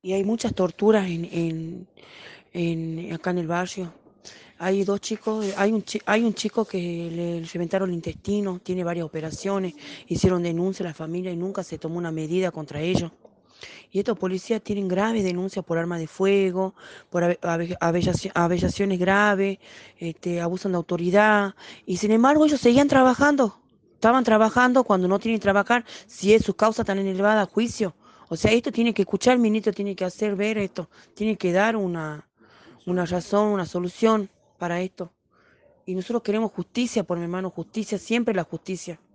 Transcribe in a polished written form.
Y hay muchas torturas acá en el barrio. Hay dos chicos, hay un chico que le reventaron el intestino, tiene varias operaciones, hicieron denuncia a la familia y nunca se tomó una medida contra ellos. Y estos policías tienen graves denuncias por arma de fuego, por abellaciones graves, abusan de autoridad. Y sin embargo ellos seguían trabajando. Estaban trabajando cuando no tienen que trabajar, si es su causa tan elevada a juicio. O sea, esto tiene que escuchar, el ministro tiene que hacer ver esto, tiene que dar una razón, una solución para esto. Y nosotros queremos justicia, por mi hermano, justicia, siempre la justicia.